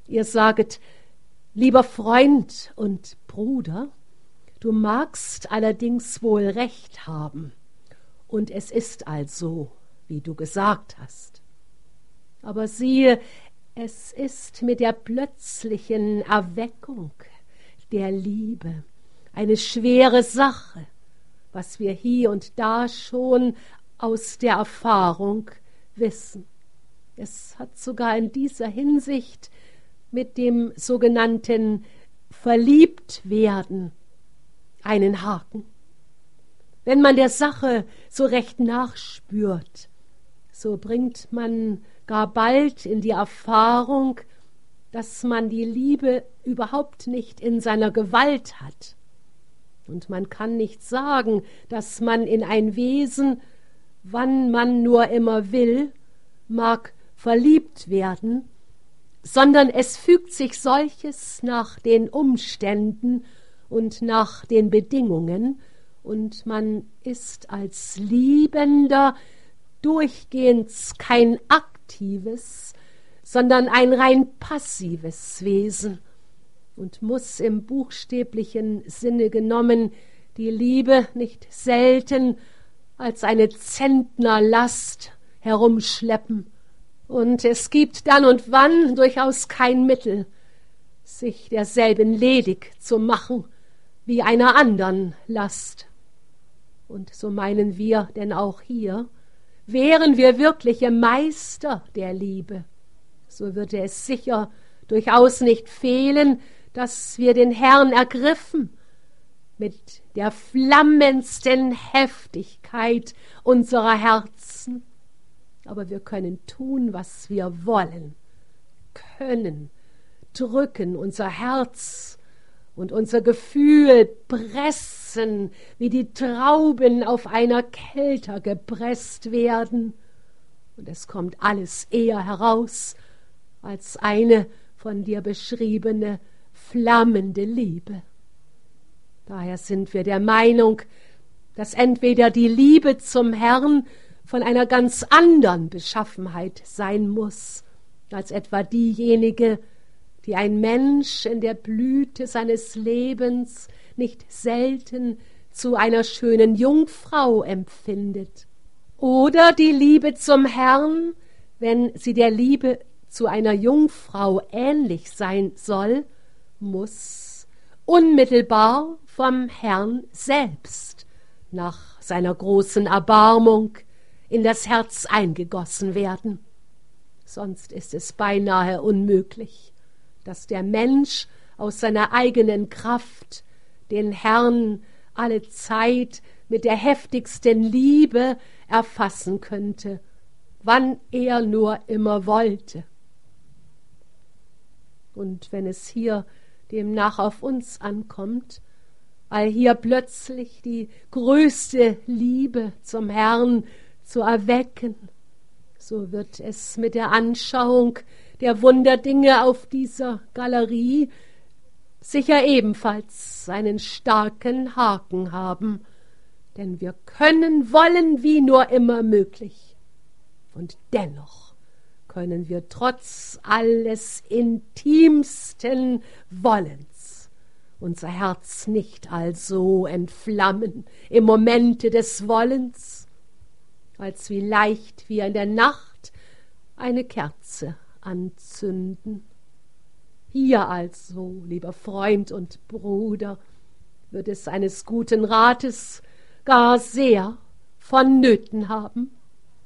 Ihr saget, lieber Freund und Bruder, du magst allerdings wohl recht haben, und es ist also, wie du gesagt hast. Aber siehe, es ist mit der plötzlichen Erweckung der Liebe eine schwere Sache, was wir hier und da schon aus der Erfahrung wissen. Es hat sogar in dieser Hinsicht mit dem sogenannten Verliebtwerden einen Haken. Wenn man der Sache so recht nachspürt, so bringt man gar bald in die Erfahrung, dass man die Liebe überhaupt nicht in seiner Gewalt hat. Und man kann nicht sagen, dass man in ein Wesen, wann man nur immer will, mag verliebt werden, sondern es fügt sich solches nach den Umständen und nach den Bedingungen, und man ist als Liebender durchgehend kein aktives, sondern ein rein passives Wesen und muss im buchstäblichen Sinne genommen die Liebe nicht selten als eine Zentnerlast herumschleppen. Und es gibt dann und wann durchaus kein Mittel, sich derselben ledig zu machen wie einer anderen Last. Und so meinen wir denn auch hier, wären wir wirkliche Meister der Liebe, so würde es sicher durchaus nicht fehlen, dass wir den Herrn ergriffen mit der flammendsten Heftigkeit unserer Herzen. Aber wir können tun, was wir wollen, können drücken unser Herz und unser Gefühl pressen, wie die Trauben auf einer Kelter gepresst werden. Und es kommt alles eher heraus als eine von dir beschriebene flammende Liebe. Daher sind wir der Meinung, dass entweder die Liebe zum Herrn von einer ganz anderen Beschaffenheit sein muss, als etwa diejenige, die ein Mensch in der Blüte seines Lebens nicht selten zu einer schönen Jungfrau empfindet. Oder die Liebe zum Herrn, wenn sie der Liebe zu einer Jungfrau ähnlich sein soll, muss unmittelbar vom Herrn selbst nach seiner großen Erbarmung in das Herz eingegossen werden. Sonst ist es beinahe unmöglich, dass der Mensch aus seiner eigenen Kraft den Herrn alle Zeit mit der heftigsten Liebe erfassen könnte, wann er nur immer wollte. Und wenn es hier demnach auf uns ankommt, weil hier plötzlich die größte Liebe zum Herrn zu erwecken, so wird es mit der Anschauung der Wunderdinge auf dieser Galerie sicher ebenfalls einen starken Haken haben, denn wir können wollen wie nur immer möglich. Und dennoch können wir trotz alles intimsten Wollens unser Herz nicht also entflammen im Momente des Wollens, als wie leicht wir in der Nacht eine Kerze anzünden. Hier also, lieber Freund und Bruder, wird es eines guten Rates gar sehr vonnöten haben.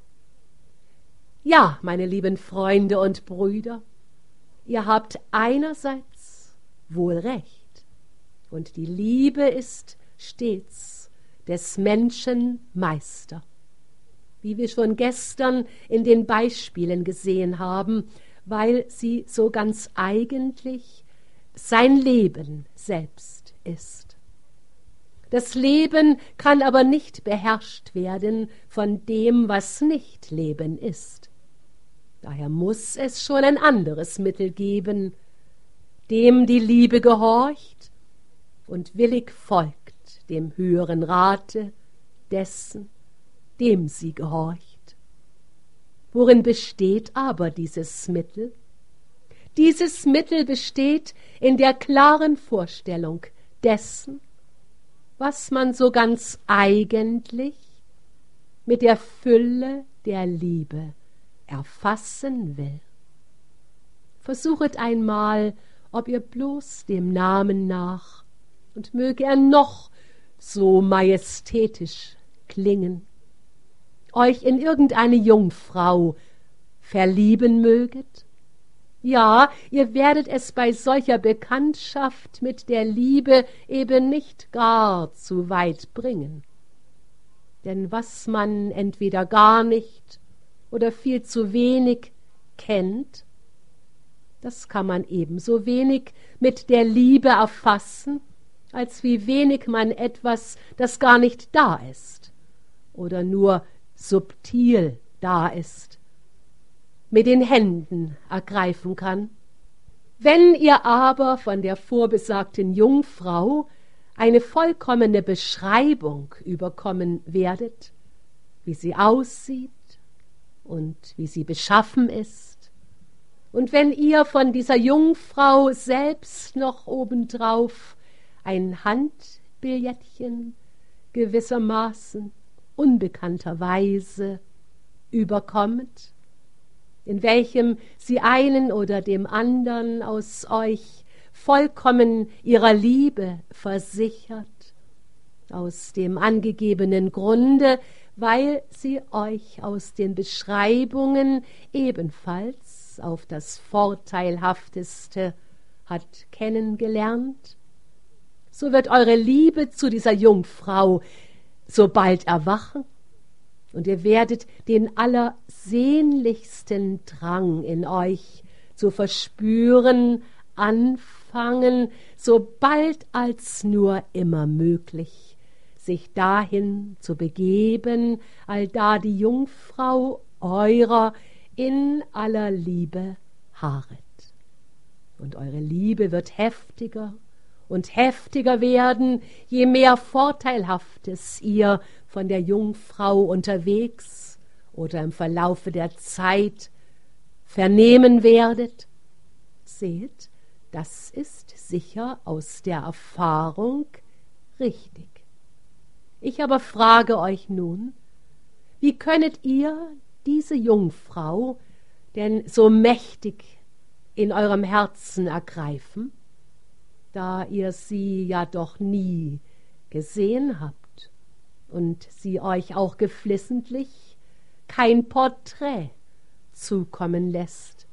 Ja, meine lieben Freunde und Brüder, ihr habt einerseits wohl recht, und die Liebe ist stets des Menschen Meister. Wie wir schon gestern in den Beispielen gesehen haben, weil sie so ganz eigentlich sein Leben selbst ist. Das Leben kann aber nicht beherrscht werden von dem, was nicht Leben ist. Daher muss es schon ein anderes Mittel geben, dem die Liebe gehorcht und willig folgt dem höheren Rate dessen, dem sie gehorcht. Worin besteht aber dieses Mittel? Dieses Mittel besteht in der klaren Vorstellung dessen, was man so ganz eigentlich mit der Fülle der Liebe erfassen will. Versuchet einmal, ob ihr bloß dem Namen nach, und möge er noch so majestätisch klingen, euch in irgendeine Jungfrau verlieben möget. Ja, ihr werdet es bei solcher Bekanntschaft mit der Liebe eben nicht gar zu weit bringen. Denn was man entweder gar nicht oder viel zu wenig kennt, das kann man ebenso wenig mit der Liebe erfassen, als wie wenig man etwas, das gar nicht da ist oder nur subtil da ist, mit den Händen ergreifen kann. Wenn ihr aber von der vorbesagten Jungfrau eine vollkommene Beschreibung überkommen werdet, wie sie aussieht und wie sie beschaffen ist, und wenn ihr von dieser Jungfrau selbst noch obendrauf ein Handbillettchen gewissermaßen unbekannterweise überkommt, in welchem sie einen oder dem andern aus euch vollkommen ihrer Liebe versichert, aus dem angegebenen Grunde, weil sie euch aus den Beschreibungen ebenfalls auf das Vorteilhafteste hat kennengelernt, so wird eure Liebe zu dieser Jungfrau so bald erwachen, und ihr werdet den allersehnlichsten Drang in euch zu verspüren anfangen, so bald als nur immer möglich, sich dahin zu begeben, allda die Jungfrau eurer in aller Liebe harret. Und eure Liebe wird heftiger und heftiger werden, je mehr Vorteilhaftes ihr von der Jungfrau unterwegs oder im Verlaufe der Zeit vernehmen werdet. Seht, das ist sicher aus der Erfahrung richtig. Ich aber frage euch nun, wie könnet ihr diese Jungfrau denn so mächtig in eurem Herzen ergreifen, da ihr sie ja doch nie gesehen habt und sie euch auch geflissentlich kein Porträt zukommen lässt,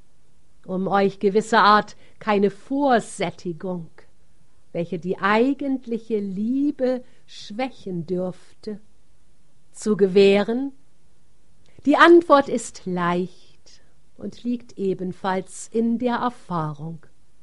um euch gewisserart keine Vorsättigung, welche die eigentliche Liebe schwächen dürfte, zu gewähren? Die Antwort ist leicht und liegt ebenfalls in der Erfahrung,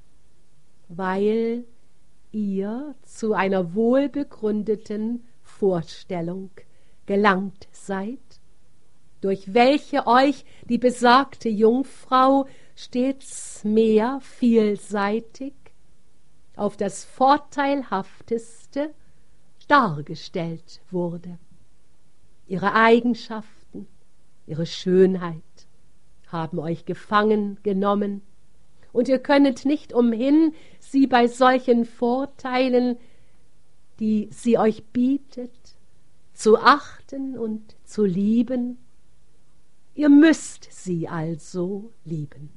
weil ihr zu einer wohlbegründeten Vorstellung gelangt seid, durch welche euch die besagte Jungfrau stets mehr vielseitig auf das Vorteilhafteste dargestellt wurde. Ihre Eigenschaften, ihre Schönheit haben euch gefangen genommen, und ihr könnet nicht umhin, sie bei solchen Vorteilen, die sie euch bietet, zu achten und zu lieben. Ihr müsst sie also lieben.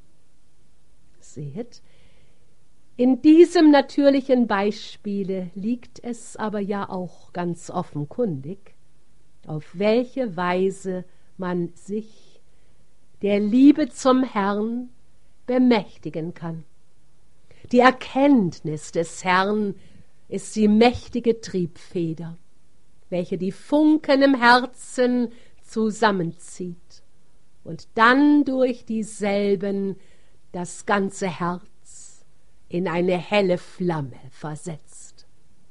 Seht, in diesem natürlichen Beispiele liegt es aber ja auch ganz offenkundig, auf welche Weise man sich der Liebe zum Herrn bemächtigen kann. Die Erkenntnis des Herrn ist die mächtige Triebfeder, welche die Funken im Herzen zusammenzieht und dann durch dieselben das ganze Herz in eine helle Flamme versetzt.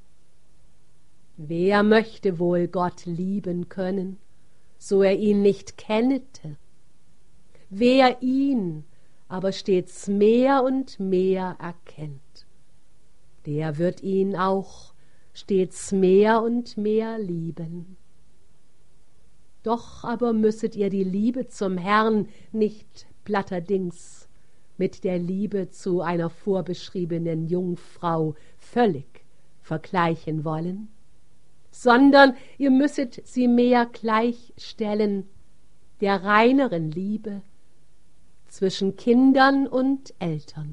Wer möchte wohl Gott lieben können, so er ihn nicht kennete? Wer ihn aber stets mehr und mehr erkennt, der wird ihn auch stets mehr und mehr lieben. Doch aber müsset ihr die Liebe zum Herrn nicht platterdings mit der Liebe zu einer vorbeschriebenen Jungfrau völlig vergleichen wollen, sondern ihr müsset sie mehr gleichstellen der reineren Liebe zwischen Kindern und Eltern.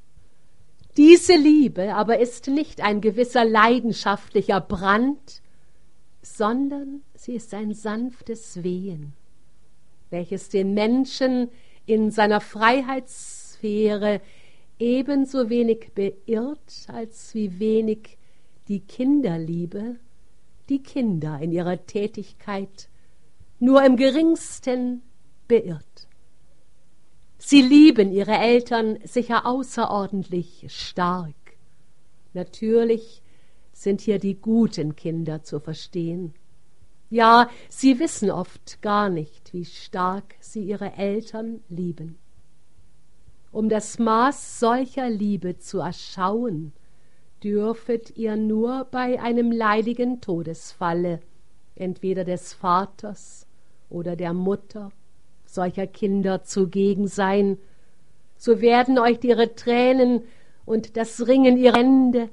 Diese Liebe aber ist nicht ein gewisser leidenschaftlicher Brand, sondern sie ist ein sanftes Wehen, welches den Menschen in seiner Freiheitssphäre ebenso wenig beirrt, als wie wenig die Kinderliebe die Kinder in ihrer Tätigkeit nur im geringsten beirrt. Sie lieben ihre Eltern sicher außerordentlich stark. Natürlich sind hier die guten Kinder zu verstehen. Ja, sie wissen oft gar nicht, wie stark sie ihre Eltern lieben. Um das Maß solcher Liebe zu erschauen, dürfet ihr nur bei einem leidigen Todesfalle, entweder des Vaters oder der Mutter solcher Kinder zugegen sein, so werden euch ihre Tränen und das Ringen ihrer Hände,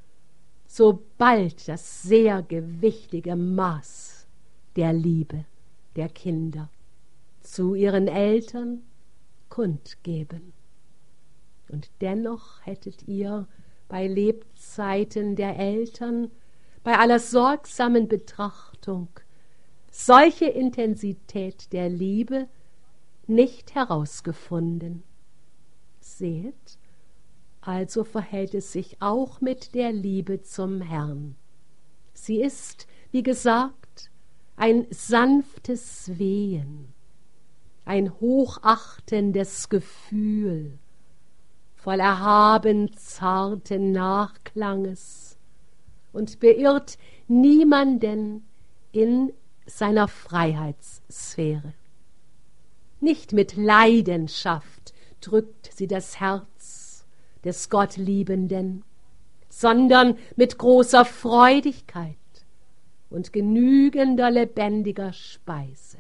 sobald das sehr gewichtige Maß der Liebe der Kinder zu ihren Eltern kundgeben. Und dennoch hättet ihr bei Lebzeiten der Eltern, bei aller sorgsamen Betrachtung, solche Intensität der Liebe nicht herausgefunden. Seht, also verhält es sich auch mit der Liebe zum Herrn. Sie ist, wie gesagt, ein sanftes Wehen, ein hochachtendes Gefühl, voll erhaben zarten Nachklanges und beirrt niemanden in seiner Freiheitssphäre. Nicht mit Leidenschaft drückt sie das Herz des Gottliebenden, sondern mit großer Freudigkeit und genügender lebendiger Speise.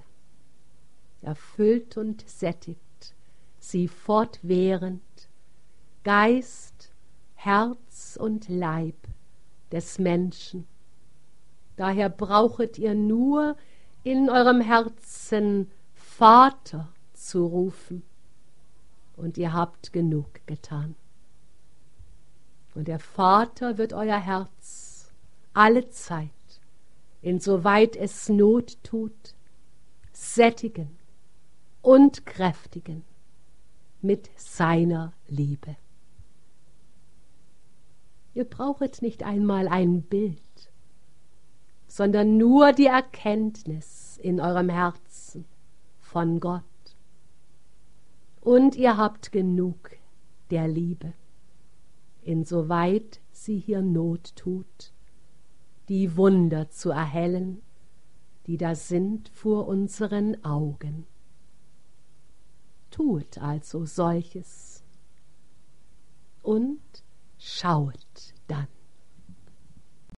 Erfüllt und sättigt sie fortwährend Geist, Herz und Leib des Menschen. Daher brauchet ihr nur in eurem Herzen Vater zu rufen, und ihr habt genug getan. Und der Vater wird euer Herz alle Zeit, insoweit es Not tut, sättigen und kräftigen mit seiner Liebe. Ihr brauchet nicht einmal ein Bild, sondern nur die Erkenntnis in eurem Herzen von Gott. Und ihr habt genug der Liebe, insoweit sie hier Not tut, die Wunder zu erhellen, die da sind vor unseren Augen. Tuet also solches und schaut dann.